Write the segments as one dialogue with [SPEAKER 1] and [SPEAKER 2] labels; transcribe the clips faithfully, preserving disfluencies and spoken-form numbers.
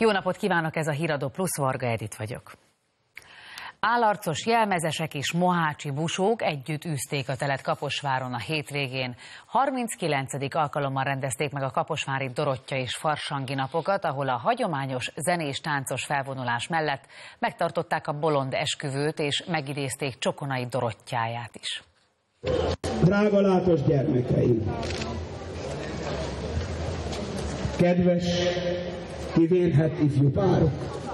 [SPEAKER 1] Jó napot kívánok, ez a Híradó Plusz, Varga Edit vagyok. Állarcos jelmezesek és mohácsi busók együtt űzték a telet Kaposváron a hétvégén. harminckilencedik alkalommal rendezték meg a kaposvári Dorottya és Farsangi napokat, ahol a hagyományos zenés-táncos felvonulás mellett megtartották a bolond esküvőt és megidézték Csokonai Dorottyáját is.
[SPEAKER 2] Drága látos gyermekeim! Kedves, kivénhet ifjú párok!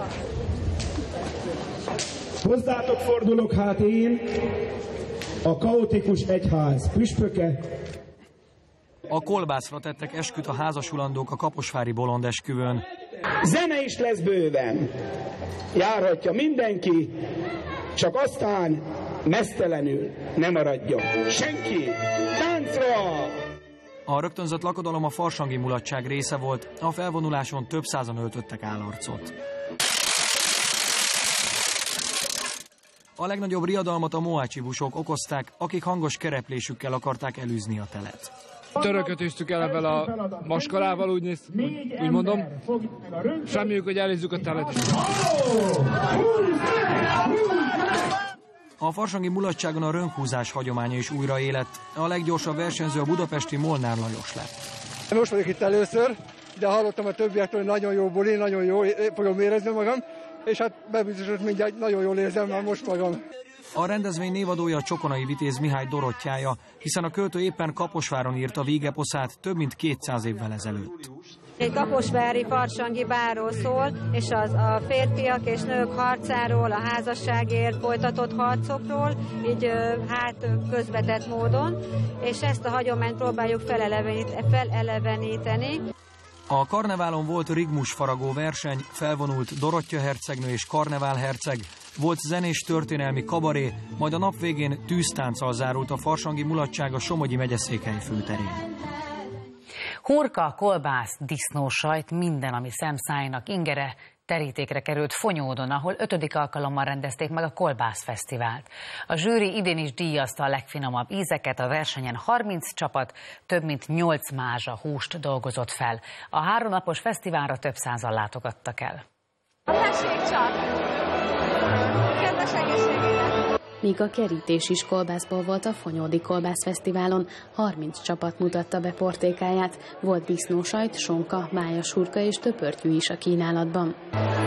[SPEAKER 2] Hozzátok fordulok hát én, a kaotikus egyház püspöke.
[SPEAKER 3] A kolbászra tettek esküt a házasulandók a kaposvári bolond esküvőn.
[SPEAKER 2] Zene is lesz bőven. Járhatja mindenki, csak aztán meztelenül nem maradjon senki. Táncra!
[SPEAKER 3] A rögtönzött lakodalom a farsangi mulatság része volt, a felvonuláson több százan öltöttek állarcot. A legnagyobb riadalmat a mohácsi busók okozták, akik hangos kereplésükkel akarták elűzni a telet.
[SPEAKER 4] Törököt üztük el ebben a maskarával, úgy, néz, úgy, úgy mondom. Reméljük, hogy elűzzük a telet is.
[SPEAKER 3] A farsangi mulatságon a rönkhúzás hagyománya is újraélett. A leggyorsabb versenyző a budapesti Molnár Lajos lett.
[SPEAKER 5] Most vagyok itt először, de hallottam a többiektől, hogy nagyon jó buli, nagyon jó fogom érezni magam, és hát bebizonyosodott mindjárt, nagyon jól érzem már most magam.
[SPEAKER 3] A rendezvény névadója a Csokonai vitéz Mihály Dorottyája, hiszen a költő éppen Kaposváron írta Vígeposzát több mint kétszáz évvel ezelőtt.
[SPEAKER 6] Egy kaposvári farsangi bárról szól, és az a férfiak és nők harcáról, a házasságért folytatott harcokról, így hát közvetett módon, és ezt a hagyományt próbáljuk feleleveníteni.
[SPEAKER 3] A karneválon volt rigmus faragó verseny, felvonult Dorottya hercegnő és Karnevál herceg, volt zenés történelmi kabaré, majd a nap végén tűztánccal zárult a farsangi mulatság a Somogyi megyeszékhely főterén.
[SPEAKER 1] Hurka, kolbász, disznósajt, minden, ami szemszájnak ingere, terítékre került Fonyódon, ahol ötödik alkalommal rendezték meg a Kolbászfesztivált. A zsűri idén is díjazta a legfinomabb ízeket, a versenyen harminc csapat több mint nyolc mázsa húst dolgozott fel. A háromnapos fesztiválra több százan látogattak el.
[SPEAKER 7] Tessék csak! Kedves egészségére!
[SPEAKER 8] Míg a kerítés is kolbászból volt a Fonyódi Kolbászfesztiválon, harminc csapat mutatta be portékáját, volt disznósajt, sonka, májas hurka és töpörtyű is a kínálatban.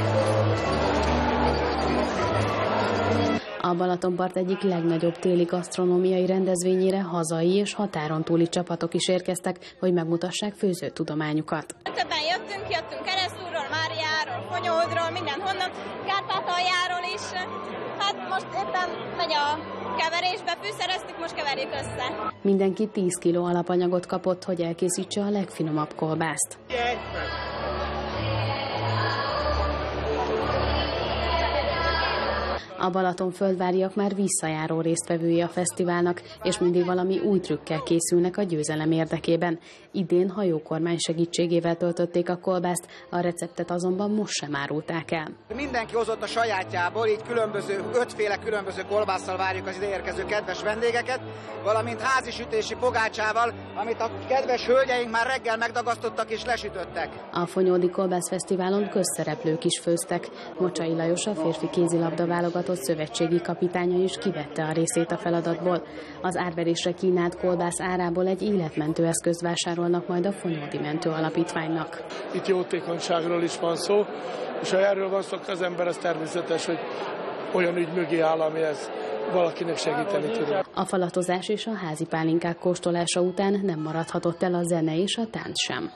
[SPEAKER 8] A Balatonpart egyik legnagyobb téli gasztronómiai rendezvényére hazai és határon túli csapatok is érkeztek, hogy megmutassák főzőtudományukat.
[SPEAKER 7] Többen jöttünk, jöttünk Keresztúrról, Máriáról, Fonyódról, mindenhonnan, Kárpátaljáról is. Hát most éppen megy a keverésbe, fűszereztük, most keverjük össze. Mindenki
[SPEAKER 8] tíz kiló alapanyagot kapott, hogy elkészítse a legfinomabb kolbászt. A balatonföldváriak már visszajáró résztvevői a fesztiválnak, és mindig valami új trükkel készülnek a győzelem érdekében. Idén hajókormány segítségével töltötték a kolbászt, a receptet azonban most sem árulták el.
[SPEAKER 9] Mindenki hozott a sajátjából, így különböző, ötféle különböző kolbásszal várjuk az ide érkező kedves vendégeket, valamint házisütési pogácsával, amit a kedves hölgyeink már reggel megdagasztottak és lesütöttek.
[SPEAKER 8] A Fonyódi Kolbászfesztiválon közszereplők is főztek. Mocsai Lajos, a férfi kézilabda válogatott szövetségi kapitánya is kivette a részét a feladatból. Az árverésre kínált kolbász árából egy életmentő eszközt vásárolnak majd a Fonyódi Mentő Alapítványnak.
[SPEAKER 5] Itt jótékonyságról is van szó, és ha erről van szó, az ember, az természetes, hogy olyan ügy mögé áll, amihez valakinek segíteni tud.
[SPEAKER 8] A falatozás és a házi pálinkák kóstolása után nem maradhatott el a zene és a tánc sem.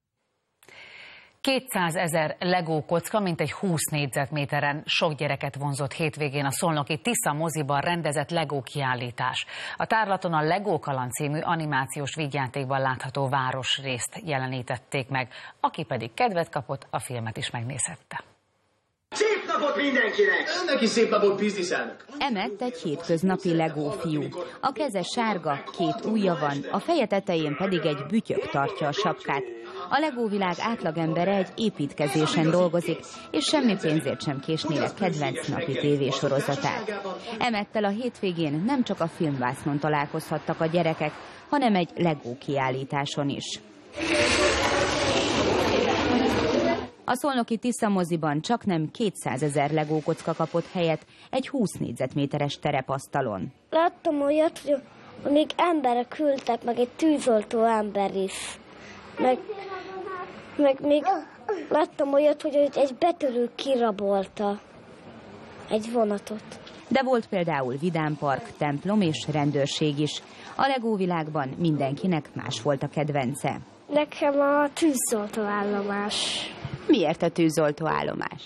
[SPEAKER 1] kétszázezer Lego kocka, mintegy húsz négyzetméteren sok gyereket vonzott hétvégén a szolnoki Tisza moziban rendezett Lego kiállítás. A tárlaton a Lego Kaland című animációs vígjátékban látható városrészt jelenítették meg, aki pedig kedvet kapott, a filmet is megnézhette.
[SPEAKER 10] Szép napot mindenkinek! Önnek is szép napot, bizniszelnök!
[SPEAKER 11] Emett egy hétköznapi Lego fiú. A keze sárga, két ujja van, a feje tetején pedig egy bütyök tartja a sapkát. A Lego világ átlagembere egy építkezésen dolgozik, és semmi pénzért sem késnének kedvenc napi tévésorozatát. Emettel a hétvégén nem csak a filmvásznon találkozhattak a gyerekek, hanem egy Lego kiállításon is. A szolnoki Tisza moziban csaknem kétszázezer Lego kocka kapott helyet egy húsz négyzetméteres terepasztalon.
[SPEAKER 12] Láttam olyat, hogy még emberek ültek, meg egy tűzoltó ember is. Meg, meg még láttam olyat, hogy egy betörő kirabolta egy vonatot.
[SPEAKER 11] De volt például vidámpark, templom és rendőrség is. A Lego világban mindenkinek más volt a kedvence.
[SPEAKER 12] Nekem a tűzoltó állomás.
[SPEAKER 11] Miért a tűzoltó állomás?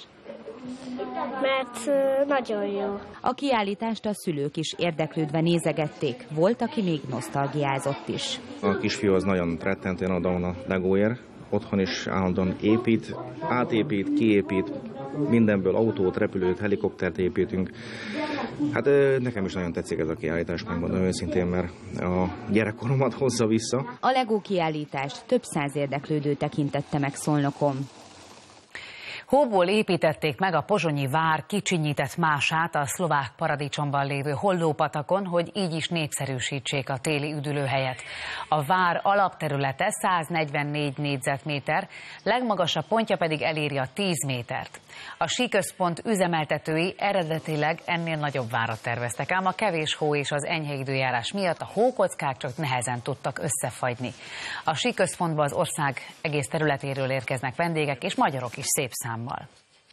[SPEAKER 12] Mert nagyon jó.
[SPEAKER 11] A kiállítást a szülők is érdeklődve nézegették. Volt, aki még nosztalgiázott is.
[SPEAKER 13] A kisfiú az nagyon rettentően oda van a Legóért. Otthon is állandóan épít, átépít, kiépít, mindenből autót, repülőt, helikoptert építünk. Hát nekem is nagyon tetszik ez a kiállítás, megmondom őszintén, mert a gyerekkoromat hozza vissza.
[SPEAKER 11] A Lego kiállítást több száz érdeklődő tekintette meg Szolnokon.
[SPEAKER 1] Hóból építették meg a pozsonyi vár kicsinyített mását a szlovák paradicsomban lévő Hollópatakon, hogy így is népszerűsítsék a téli üdülőhelyet. A vár alapterülete száznegyvennégy négyzetméter, legmagasabb pontja pedig eléri a tíz métert. A síközpont üzemeltetői eredetileg ennél nagyobb várat terveztek, ám a kevés hó és az enyhe időjárás miatt a hókockák csak nehezen tudtak összefagyni. A síközpontba az ország egész területéről érkeznek vendégek és magyarok is szép számmal.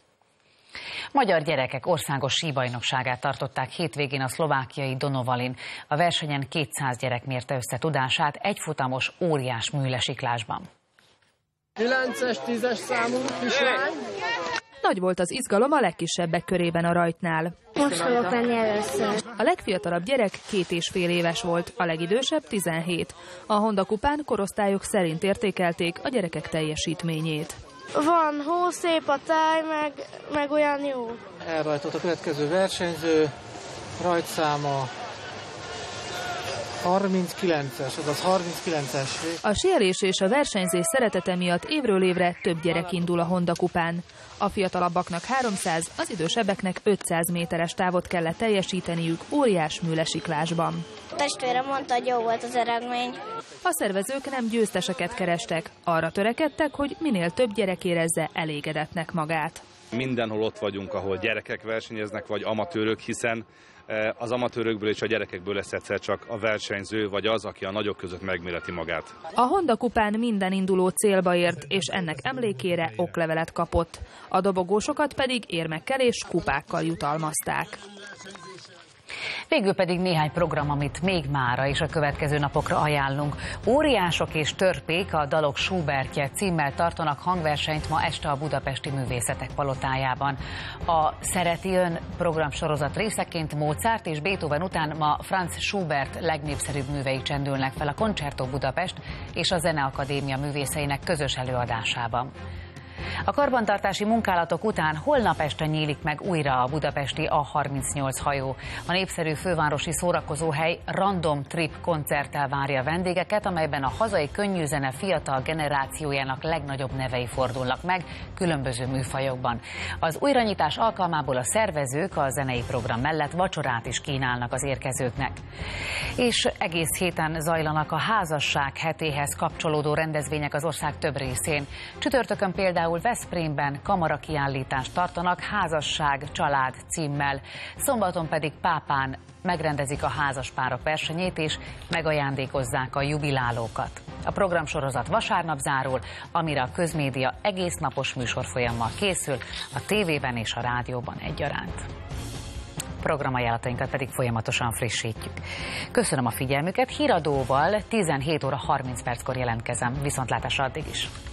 [SPEAKER 1] Magyar gyerekek országos síbajnokságát tartották hétvégén a szlovákiai Donovalin. A versenyen kétszáz gyerek mérte össze tudását egyfutamos óriás műlesiklásban.
[SPEAKER 14] kilences, tízes számú kislány.
[SPEAKER 15] Nagy volt az izgalom a legkisebbek körében a rajtnál.
[SPEAKER 12] Most fogok menni először.
[SPEAKER 15] A legfiatalabb gyerek két és fél éves volt, a legidősebb tizenhét. A Honda kupán korosztályok szerint értékelték a gyerekek teljesítményét.
[SPEAKER 12] Van hó, szép a táj, meg, meg olyan jó.
[SPEAKER 14] Elrajtolt a következő versenyző, rajtszáma harminckilences, azaz harminckilences.
[SPEAKER 15] A síelés és a versenyzés szeretete miatt évről évre több gyerek indul a Honda kupán. A fiatalabbaknak háromszáz, az idősebbeknek ötszáz méteres távot kellett teljesíteniük óriás műlesiklásban.
[SPEAKER 12] A testvérem mondta, hogy jó volt az eredmény.
[SPEAKER 15] A szervezők nem győzteseket kerestek, arra törekedtek, hogy minél több gyerek érezze elégedettnek magát.
[SPEAKER 16] Mindenhol ott vagyunk, ahol gyerekek versenyeznek, vagy amatőrök, hiszen az amatőrökből és a gyerekekből lesz egyszer csak a versenyző, vagy az, aki a nagyok között megméreti magát.
[SPEAKER 15] A Honda kupán minden induló célba ért, és ennek emlékére oklevelet kapott. A dobogósokat pedig érmekkel és kupákkal jutalmazták.
[SPEAKER 1] Végül pedig néhány program, amit még mára és a következő napokra ajánlunk. Óriások és törpék, a dalok Schubertje címmel tartanak hangversenyt ma este a Budapesti Művészetek Palotájában. A Szereti Ön programsorozat részeként Mozart és Beethoven után ma Franz Schubert legnépszerűbb művei csendülnek fel a Concerto Budapest és a Zeneakadémia művészeinek közös előadásában. A karbantartási munkálatok után holnap este nyílik meg újra a budapesti A harmincnyolc hajó. A népszerű fővárosi szórakozóhely Random Trip koncerttel várja a vendégeket, amelyben a hazai könnyűzene fiatal generációjának legnagyobb nevei fordulnak meg különböző műfajokban. Az újranyitás alkalmából a szervezők a zenei program mellett vacsorát is kínálnak az érkezőknek. És egész héten zajlanak a házasság hetéhez kapcsolódó rendezvények az ország több részén. Csütörtökön például Veszprémben kamarakiállítást tartanak Házasság, család címmel. Szombaton pedig Pápán megrendezik a házaspárok versenyét és megajándékozzák a jubilálókat. A programsorozat vasárnap zárul, amire a közmédia egész napos műsorfolyammal készül, a tévében és a rádióban egyaránt. Programajánlatainkat pedig folyamatosan frissítjük. Köszönöm a figyelmüket, híradóval tizenhét óra harminc perckor jelentkezem. Viszontlátásra addig is!